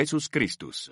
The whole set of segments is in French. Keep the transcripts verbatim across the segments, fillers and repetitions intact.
Jesus Christus.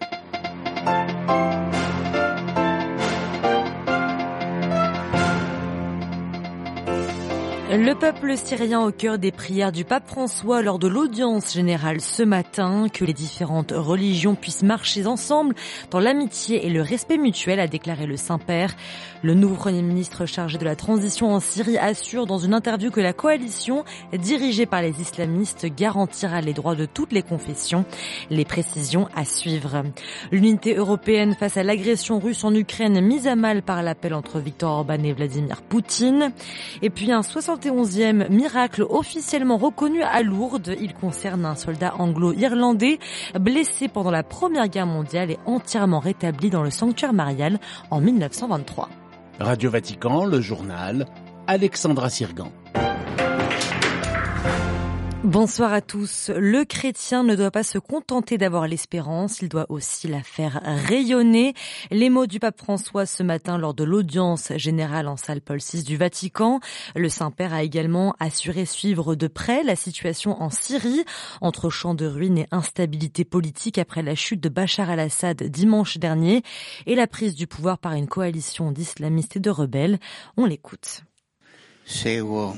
Le peuple syrien au cœur des prières du pape François lors de l'audience générale ce matin. Que les différentes religions puissent marcher ensemble dans l'amitié et le respect mutuel, a déclaré le Saint-Père. Le nouveau Premier ministre chargé de la transition en Syrie assure dans une interview que la coalition dirigée par les islamistes garantira les droits de toutes les confessions. Les précisions à suivre. L'unité européenne face à l'agression russe en Ukraine mise à mal par l'appel entre Viktor Orban et Vladimir Poutine. Et puis un soixante et onzième miracle officiellement reconnu à Lourdes. Il concerne un soldat anglo-irlandais blessé pendant la Première Guerre mondiale et entièrement rétabli dans le sanctuaire marial en mille neuf cent vingt-trois. Radio Vatican, le journal, Alexandra Sirgan. Bonsoir à tous. Le chrétien ne doit pas se contenter d'avoir l'espérance, il doit aussi la faire rayonner. Les mots du pape François ce matin lors de l'audience générale en salle Paul six du Vatican. Le Saint-Père a également assuré suivre de près la situation en Syrie, entre champs de ruines et instabilité politique après la chute de Bachar al-Assad dimanche dernier et la prise du pouvoir par une coalition d'islamistes et de rebelles. On l'écoute. Seguo.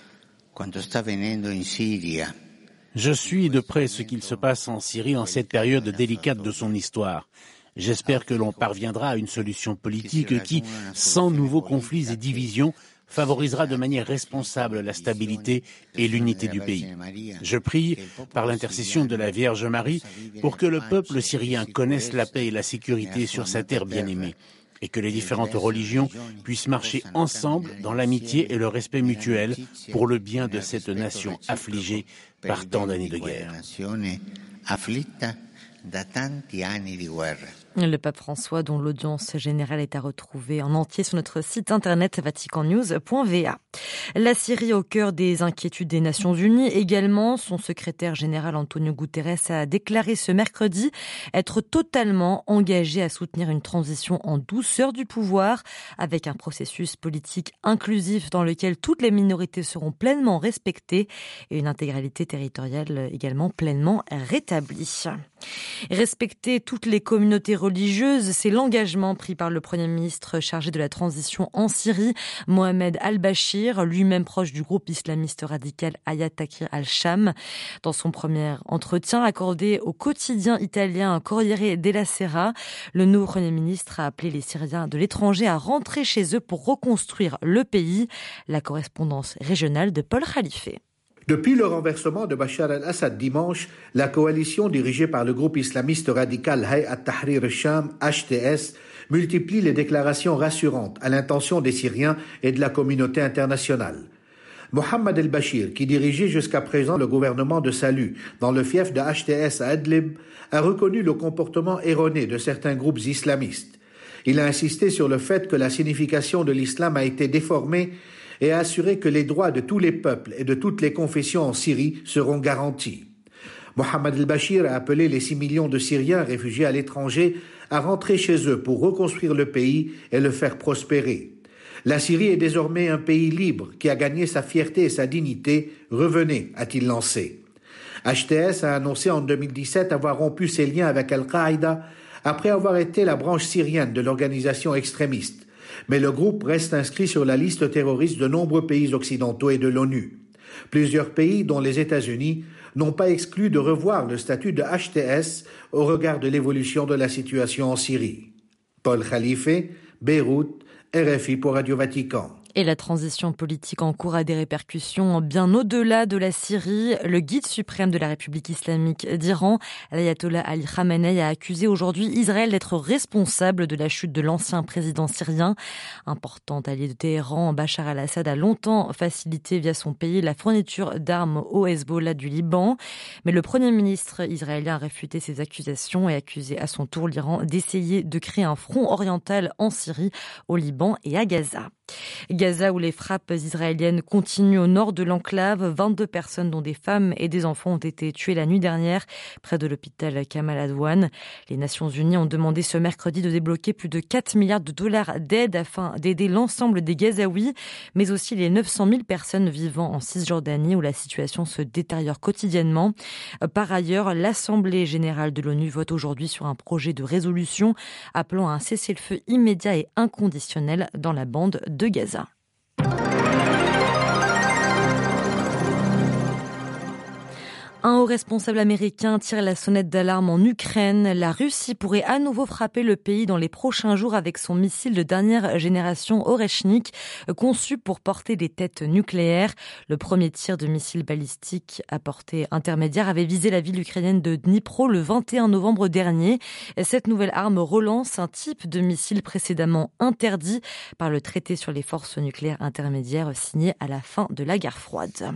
Je suis de près ce qu'il se passe en Syrie en cette période délicate de son histoire. J'espère que l'on parviendra à une solution politique qui, sans nouveaux conflits et divisions, favorisera de manière responsable la stabilité et l'unité du pays. Je prie, par l'intercession de la Vierge Marie, pour que le peuple syrien connaisse la paix et la sécurité sur sa terre bien-aimée, et que les différentes religions puissent marcher ensemble dans l'amitié et le respect mutuel pour le bien de cette nation affligée par tant d'années de guerre. Le pape François, dont l'audience générale est à retrouver en entier sur notre site internet vatican news point v a. La Syrie au cœur des inquiétudes des Nations Unies également. Son secrétaire général Antonio Guterres a déclaré ce mercredi être totalement engagé à soutenir une transition en douceur du pouvoir, avec un processus politique inclusif dans lequel toutes les minorités seront pleinement respectées et une intégralité territoriale également pleinement rétablie. Respecter toutes les communautés religieuses, c'est l'engagement pris par le Premier ministre chargé de la transition en Syrie, Mohamed al-Bashir, lui-même proche du groupe islamiste radical Hayat Tahrir al-Sham. Dans son premier entretien accordé au quotidien italien Corriere della Sera, le nouveau Premier ministre a appelé les Syriens de l'étranger à rentrer chez eux pour reconstruire le pays. La correspondance régionale de Paul Khalife. Depuis le renversement de Bachar al-Assad dimanche, la coalition dirigée par le groupe islamiste radical Hayat Tahrir al-Sham, H T S, multiplie les déclarations rassurantes à l'intention des Syriens et de la communauté internationale. Mohamed el-Bashir, qui dirigeait jusqu'à présent le gouvernement de salut dans le fief de H T S à Idlib, a reconnu le comportement erroné de certains groupes islamistes. Il a insisté sur le fait que la signification de l'islam a été déformée et a assuré que les droits de tous les peuples et de toutes les confessions en Syrie seront garantis. Mohamed el-Bashir a appelé les six millions de Syriens réfugiés à l'étranger à rentrer chez eux pour reconstruire le pays et le faire prospérer. La Syrie est désormais un pays libre qui a gagné sa fierté et sa dignité. Revenez, a-t-il lancé. H T S a annoncé en deux mille dix-sept avoir rompu ses liens avec Al-Qaïda après avoir été la branche syrienne de l'organisation extrémiste. Mais le groupe reste inscrit sur la liste terroriste de nombreux pays occidentaux et de l'ONU. Plusieurs pays, dont les États-Unis, n'ont pas exclu de revoir le statut de H T S au regard de l'évolution de la situation en Syrie. Paul Khalife, Beyrouth, R F I pour Radio Vatican. Et la transition politique en cours a des répercussions bien au-delà de la Syrie. Le guide suprême de la République islamique d'Iran, l'ayatollah Ali Khamenei, a accusé aujourd'hui Israël d'être responsable de la chute de l'ancien président syrien. Important allié de Téhéran, Bachar al-Assad a longtemps facilité via son pays la fourniture d'armes au Hezbollah du Liban. Mais le Premier ministre israélien a réfuté ces accusations et accusé à son tour l'Iran d'essayer de créer un front oriental en Syrie, au Liban et à Gaza. Gaza, où les frappes israéliennes continuent au nord de l'enclave. vingt-deux personnes, dont des femmes et des enfants, ont été tuées la nuit dernière près de l'hôpital Kamal Adwan. Les Nations Unies ont demandé ce mercredi de débloquer plus de quatre milliards de dollars d'aide afin d'aider l'ensemble des Gazaouis, mais aussi les neuf cent mille personnes vivant en Cisjordanie, où la situation se détériore quotidiennement. Par ailleurs, l'Assemblée générale de l'ONU vote aujourd'hui sur un projet de résolution appelant à un cessez-le-feu immédiat et inconditionnel dans la bande de Gaza. Un haut responsable américain tire la sonnette d'alarme en Ukraine. La Russie pourrait à nouveau frapper le pays dans les prochains jours avec son missile de dernière génération Oreshnik, conçu pour porter des têtes nucléaires. Le premier tir de missile balistique à portée intermédiaire avait visé la ville ukrainienne de Dnipro le vingt et un novembre dernier. Cette nouvelle arme relance un type de missile précédemment interdit par le traité sur les forces nucléaires intermédiaires signé à la fin de la guerre froide.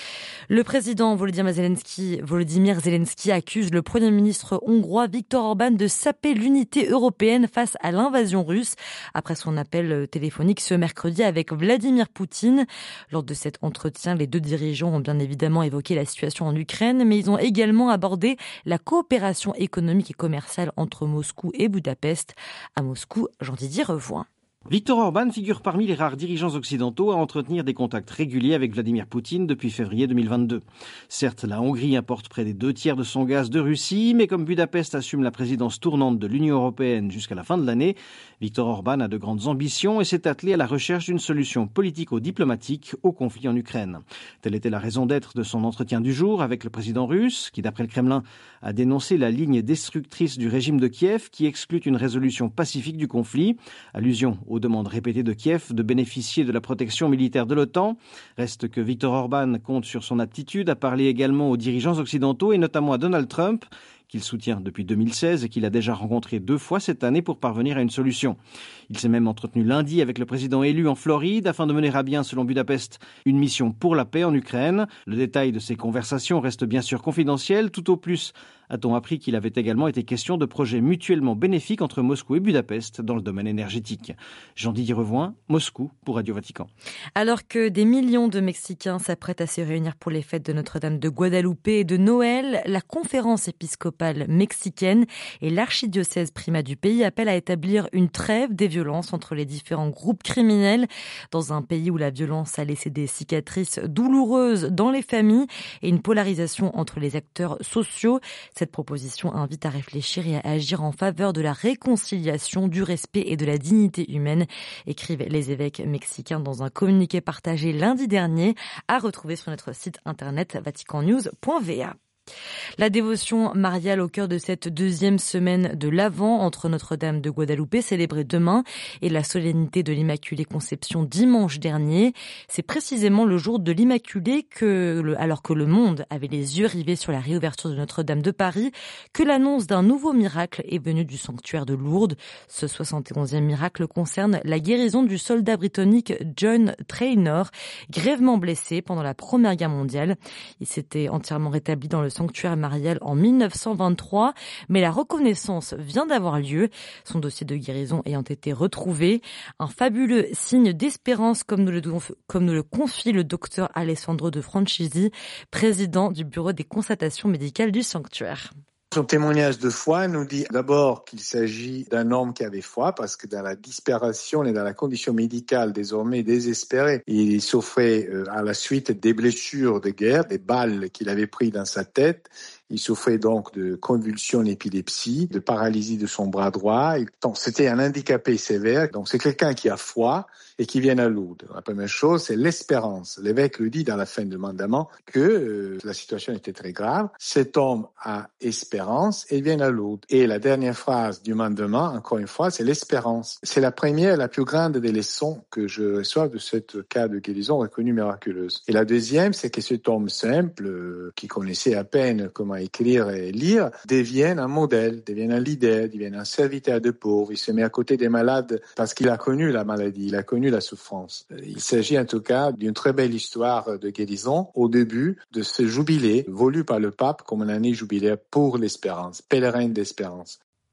Le président Volodymyr Zelensky, Volodymyr Zelensky accuse le Premier ministre hongrois Viktor Orban de saper l'unité européenne face à l'invasion russe après son appel téléphonique ce mercredi avec Vladimir Poutine. Lors de cet entretien, les deux dirigeants ont bien évidemment évoqué la situation en Ukraine, mais ils ont également abordé la coopération économique et commerciale entre Moscou et Budapest. À Moscou, Jean-Didier Revoin. Viktor Orban figure parmi les rares dirigeants occidentaux à entretenir des contacts réguliers avec Vladimir Poutine depuis février deux mille vingt-deux. Certes, la Hongrie importe près des deux tiers de son gaz de Russie, mais comme Budapest assume la présidence tournante de l'Union européenne jusqu'à la fin de l'année, Viktor Orban a de grandes ambitions et s'est attelé à la recherche d'une solution politico-diplomatique au conflit en Ukraine. Telle était la raison d'être de son entretien du jour avec le président russe, qui d'après le Kremlin a dénoncé la ligne destructrice du régime de Kiev qui exclut une résolution pacifique du conflit. Allusion au aux demandes répétées de Kiev de bénéficier de la protection militaire de l'OTAN. Reste que Viktor Orban compte sur son aptitude à parler également aux dirigeants occidentaux et notamment à Donald Trump, qu'il soutient depuis deux mille seize et qu'il a déjà rencontré deux fois cette année pour parvenir à une solution. Il s'est même entretenu lundi avec le président élu en Floride afin de mener à bien, selon Budapest, une mission pour la paix en Ukraine. Le détail de ces conversations reste bien sûr confidentiel. Tout au plus a-t-on appris qu'il avait également été question de projets mutuellement bénéfiques entre Moscou et Budapest dans le domaine énergétique. Jean-Didier Revoin, Moscou pour Radio Vatican. Alors que des millions de Mexicains s'apprêtent à se réunir pour les fêtes de Notre-Dame de Guadalupe et de Noël, la conférence épiscopale mexicaine et l'archidiocèse primat du pays appellent à établir une trêve des violences entre les différents groupes criminels dans un pays où la violence a laissé des cicatrices douloureuses dans les familles et une polarisation entre les acteurs sociaux. Cette proposition invite à réfléchir et à agir en faveur de la réconciliation, du respect et de la dignité humaine, écrivent les évêques mexicains dans un communiqué partagé lundi dernier, à retrouver sur notre site internet vatican news point v a. La dévotion mariale au cœur de cette deuxième semaine de l'Avent entre Notre-Dame de Guadalupe, célébrée demain, et la solennité de l'Immaculée Conception dimanche dernier. C'est précisément le jour de l'Immaculée que, alors que le monde avait les yeux rivés sur la réouverture de Notre-Dame de Paris, que l'annonce d'un nouveau miracle est venue du sanctuaire de Lourdes. Ce soixante et onzième miracle concerne la guérison du soldat britannique John Traynor, grièvement blessé pendant la Première Guerre mondiale. Il s'était entièrement rétabli dans le sanctuaire marial en mille neuf cent vingt-trois, mais la reconnaissance vient d'avoir lieu, son dossier de guérison ayant été retrouvé. Un fabuleux signe d'espérance, comme nous le, comme nous le confie le docteur Alessandro De Francisi, président du bureau des constatations médicales du sanctuaire. Son témoignage de foi nous dit d'abord qu'il s'agit d'un homme qui avait foi, parce que dans la disparition et dans la condition médicale désormais désespérée, il souffrait à la suite des blessures de guerre, des balles qu'il avait prises dans sa tête. Il souffrait donc de convulsions, d'épilepsie, de paralysie de son bras droit. Donc, c'était un handicapé sévère. Donc, c'est quelqu'un qui a foi et qui vient à Lourdes. La première chose, c'est l'espérance. L'évêque le dit dans la fin du mandament que euh, la situation était très grave. Cet homme a espérance et vient à Lourdes. Et la dernière phrase du mandament, encore une fois, c'est l'espérance. C'est la première, la plus grande des leçons que je reçois de ce cas de guérison reconnue miraculeuse. Et la deuxième, c'est que cet homme simple, euh, qui connaissait à peine comment écrire et lire, devienne un modèle, devienne un leader, devienne un serviteur de pauvres. Il se met à côté des malades parce qu'il a connu la maladie, il a connu la souffrance. Il s'agit en tout cas d'une très belle histoire de guérison au début de ce jubilé voulu par le pape comme une année jubilaire pour l'espérance, pèlerin d'espérance.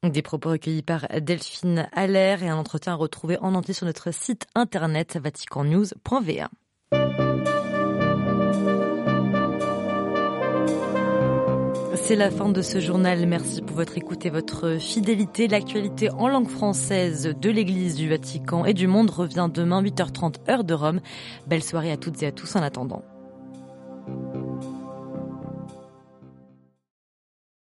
Des propos recueillis par Delphine Allaire et un entretien à retrouver en entier sur notre site internet vatican news point v a. C'est la fin de ce journal. Merci pour votre écoute et votre fidélité. L'actualité en langue française de l'Église, du Vatican et du monde revient demain huit heures trente heure de Rome. Belle soirée à toutes et à tous en attendant.